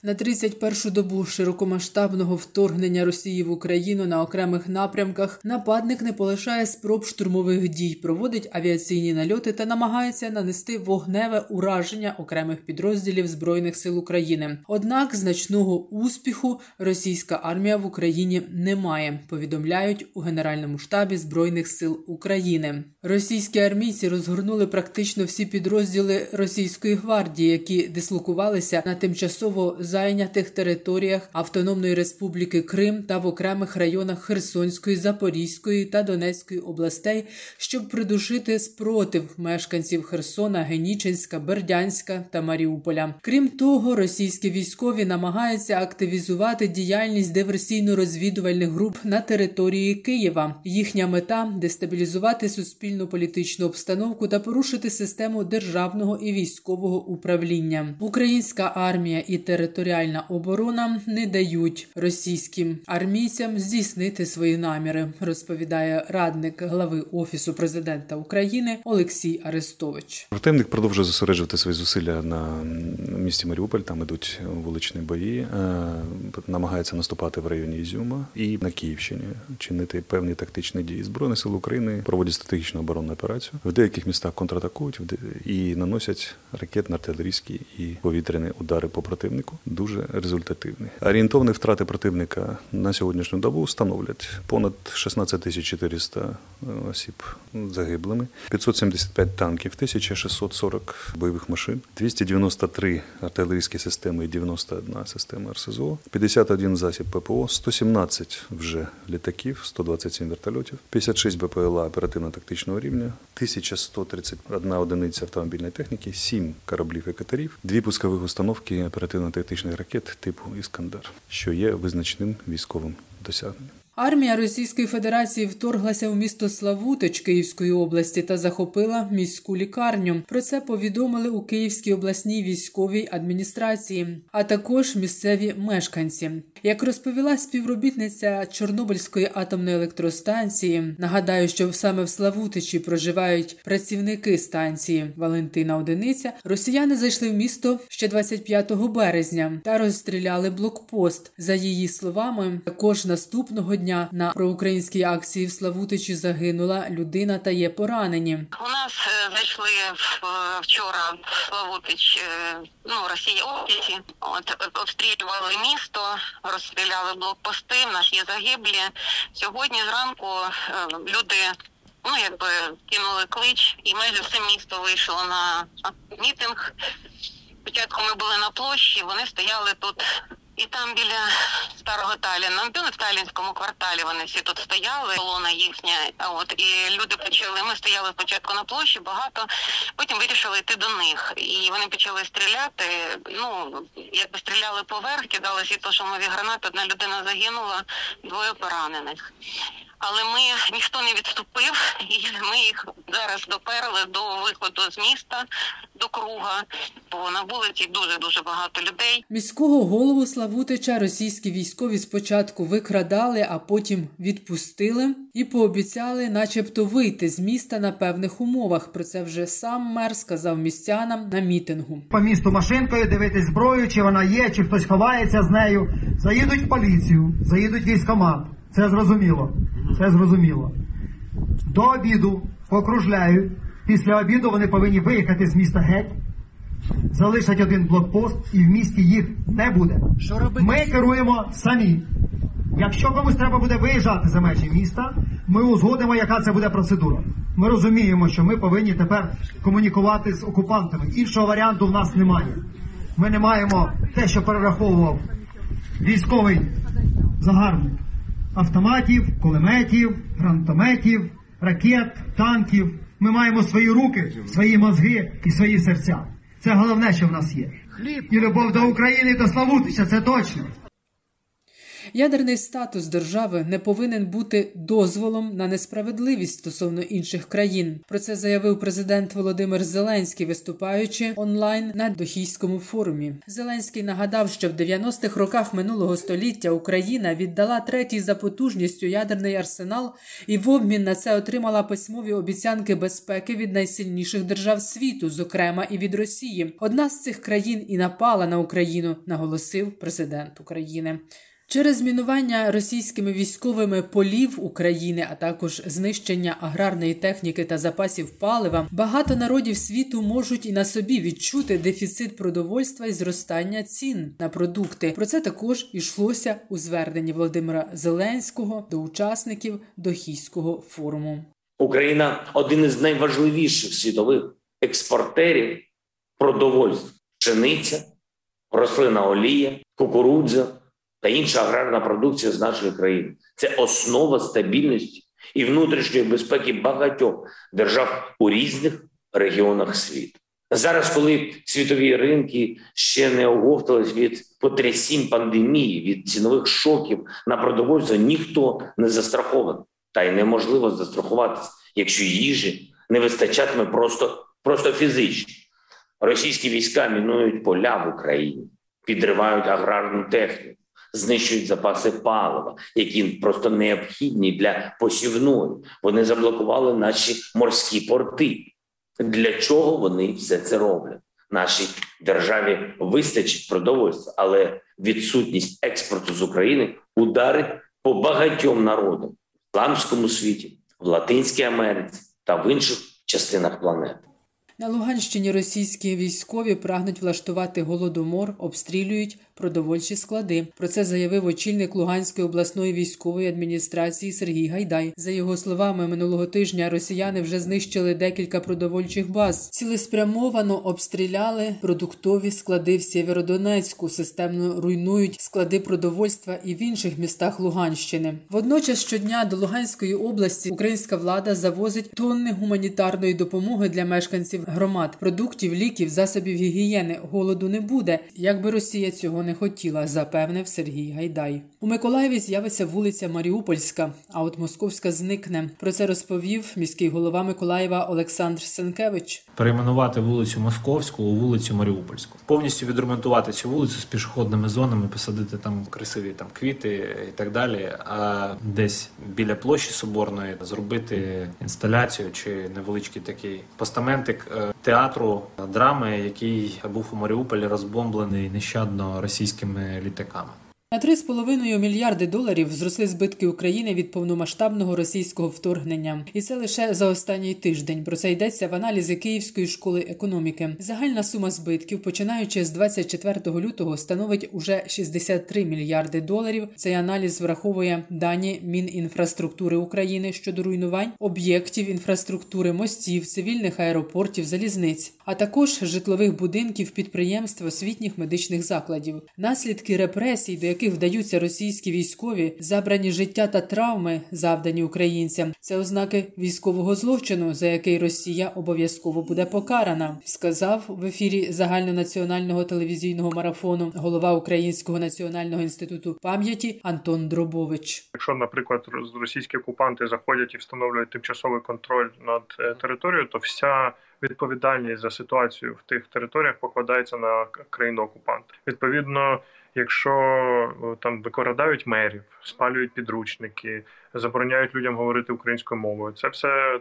На 31-шу добу широкомасштабного вторгнення Росії в Україну на окремих напрямках нападник не полишає спроб штурмових дій, проводить авіаційні нальоти та намагається нанести вогневе ураження окремих підрозділів Збройних сил України. Однак значного успіху російська армія в Україні не має, повідомляють у Генеральному штабі Збройних сил України. Російські армійці розгорнули практично всі підрозділи російської гвардії, які дислокувалися на тимчасово зайнятих територіях Автономної Республіки Крим та в окремих районах Херсонської, Запорізької та Донецької областей, щоб придушити спротив мешканців Херсона, Генічинська, Бердянська та Маріуполя. Крім того, російські військові намагаються активізувати діяльність диверсійно-розвідувальних груп на території Києва. Їхня мета – дестабілізувати суспільно-політичну обстановку та порушити систему державного і військового управління. Українська армія і територіальна оборона не дають російським армійцям здійснити свої наміри, розповідає радник глави Офісу президента України Олексій Арестович. Противник продовжує зосереджувати свої зусилля на місті Маріуполь, там ідуть вуличні бої, намагається наступати в районі Ізюма і на Київщині, чинити певні тактичні дії. Збройні сили України проводять стратегічну оборонну операцію, в деяких містах контратакують і наносять ракетно-артилерійські і повітряні удари по противнику. Дуже результативні. Орієнтовні втрати противника на сьогоднішню добу становлять понад 16 400 осіб загиблими, 575 танків, 1640 бойових машин, 293 артилерійські системи і 91 система РСЗО, 51 засіб ППО, 117 вже літаків, 127 вертольотів, 56 БПЛА оперативно-тактичного рівня, 1131 одиниця автомобільної техніки, 7 кораблів і катерів, 2 пускових установки оперативно-тактичних ракет типу «Іскандер», що є визначним військовим досягненням. Армія Російської Федерації вторглася в місто Славутич Київської області та захопила міську лікарню. Про це повідомили у Київській обласній військовій адміністрації, а також місцеві мешканці. Як розповіла співробітниця Чорнобильської атомної електростанції, нагадаю, що саме в Славутичі проживають працівники станції Валентина Одиниця, росіяни зайшли в місто ще 25 березня та розстріляли блокпост. За її словами, також наступного дня на проукраїнській акції в Славутичі загинула людина та є поранені. У нас зайшли вчора в Славутич, Росії області, обстрілювали місто, розстріляли блокпости, в нас є загиблі. Сьогодні зранку люди кинули клич, і майже все місто вийшло на мітинг. Спочатку ми були на площі, вони стояли тут. І там біля Старого Талліна, в Таллінському кварталі вони всі тут стояли, колона їхня, і люди почали, ми стояли спочатку на площі багато, потім вирішили йти до них. І вони почали стріляти, стріляли поверх, кидали світлошумові гранати, одна людина загинула, 2 поранених. Але ніхто не відступив, і ми їх зараз доперли до виходу з міста, до круга, бо на вулиці дуже-дуже багато людей. Міського голову Славутича російські військові спочатку викрадали, а потім відпустили і пообіцяли начебто вийти з міста на певних умовах. Про це вже сам мер сказав містянам на мітингу. По місту машинкою дивитись зброю, чи вона є, чи хтось ховається з нею. Заїдуть в поліцію, заїдуть в військкомат. Це зрозуміло. Це зрозуміло. До обіду покружляють. Після обіду вони повинні виїхати з міста геть, залишать 1 блокпост, і в місті їх не буде. Ми керуємо самі. Якщо комусь треба буде виїжджати за межі міста, ми узгодимо, яка це буде процедура. Ми розуміємо, що ми повинні тепер комунікувати з окупантами. Іншого варіанту в нас немає. Ми не маємо те, що перераховував військовий загарбник. Автоматів, кулеметів, гранатометів, ракет, танків. Ми маємо свої руки, свої мозги і свої серця. Це головне, що в нас є. І любов до України, і до Славутича, це точно. Ядерний статус держави не повинен бути дозволом на несправедливість стосовно інших країн. Про це заявив президент Володимир Зеленський, виступаючи онлайн на Дохійському форумі. Зеленський нагадав, що в 90-х роках минулого століття Україна віддала третій за потужністю ядерний арсенал і в обмін на це отримала письмові обіцянки безпеки від найсильніших держав світу, зокрема і від Росії. Одна з цих країн і напала на Україну, наголосив президент України. Через мінування російськими військовими полів України, а також знищення аграрної техніки та запасів палива, багато народів світу можуть і на собі відчути дефіцит продовольства і зростання цін на продукти. Про це також йшлося у зверненні Володимира Зеленського до учасників Дохійського форуму. Україна – один із найважливіших світових експортерів продовольства. Пшениця, рослинна олія, кукурудза та інша аграрна продукція з нашої країни. Це основа стабільності і внутрішньої безпеки багатьох держав у різних регіонах світу. Зараз, коли світові ринки ще не оговтались від потрясінь пандемії, від цінових шоків на продовольство, ніхто не застрахований. Та й неможливо застрахуватися, якщо їжі не вистачатиме просто фізично. Російські війська мінують поля в Україні, підривають аграрну техніку, знищують запаси палива, які просто необхідні для посівної. Вони заблокували наші морські порти. Для чого вони все це роблять? Нашій державі вистачить продовольства, але відсутність експорту з України ударить по багатьом народам в ісламському світі, в Латинській Америці та в інших частинах планети. На Луганщині російські військові прагнуть влаштувати голодомор, обстрілюють продовольчі склади. Про це заявив очільник Луганської обласної військової адміністрації Сергій Гайдай. За його словами, минулого тижня росіяни вже знищили декілька продовольчих баз. Цілеспрямовано обстріляли продуктові склади в Сєвєродонецьку, системно руйнують склади продовольства і в інших містах Луганщини. Водночас щодня до Луганської області українська влада завозить тонни гуманітарної допомоги для мешканців громад, продуктів, ліків, засобів гігієни. Голоду не буде, якби Росія цього не хотіла, запевнив Сергій Гайдай. У Миколаєві з'явиться вулиця Маріупольська, а от Московська зникне. Про це розповів міський голова Миколаєва Олександр Сенкевич. Перейменувати вулицю Московську у вулицю Маріупольську. Повністю відремонтувати цю вулицю з пішохідними зонами, посадити там красиві квіти і так далі, а десь біля площі Соборної зробити інсталяцію чи невеличкий такий постаментик театру драми, який був у Маріуполі розбомблений нещадно російськими літаками. На 3,5 мільярди доларів зросли збитки України від повномасштабного російського вторгнення. І це лише за останній тиждень. Про це йдеться в аналізі Київської школи економіки. Загальна сума збитків, починаючи з 24 лютого, становить уже 63 мільярди доларів. Цей аналіз враховує дані Мінінфраструктури України щодо руйнувань об'єктів інфраструктури, мостів, цивільних аеропортів, залізниць, а також житлових будинків, підприємств, освітніх медичних закладів. Наслідки репресій, до яких вдаються російські військові, забрані життя та травми, завдані українцям. Це ознаки військового злочину, за який Росія обов'язково буде покарана, сказав в ефірі загальнонаціонального телевізійного марафону голова Українського національного інституту пам'яті Антон Дробович. Якщо, наприклад, російські окупанти заходять і встановлюють тимчасовий контроль над територією, то вся відповідальність за ситуацію в тих територіях покладається на країну-окупанта. Відповідно, якщо там викрадають мерів, спалюють підручники, забороняють людям говорити українською мовою, це все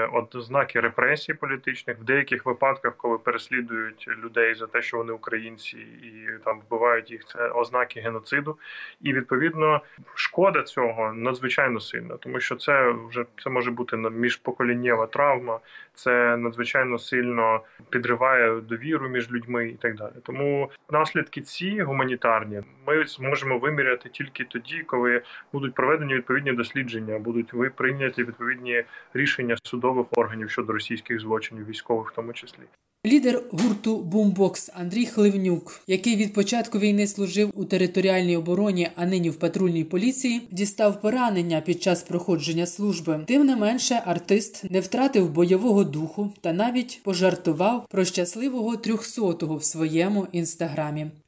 ознаки репресій політичних. В деяких випадках, коли переслідують людей за те, що вони українці, і там вбивають їх, це ознаки геноциду. І відповідно шкода цього надзвичайно сильна, тому що це може бути міжпоколіннєва травма, це надзвичайно сильно підриває довіру між людьми і так далі. Тому наслідки ці гуманітарні ми зможемо виміряти тільки тоді, коли будуть проведені відповідні дослідження, будуть прийняті відповідні рішення судових органів щодо російських злочинів, військових в тому числі. Лідер гурту «Бумбокс» Андрій Хливнюк, який від початку війни служив у територіальній обороні, а нині в патрульній поліції, дістав поранення під час проходження служби. Тим не менше, артист не втратив бойового духу та навіть пожартував про щасливого 300-го в своєму інстаграмі.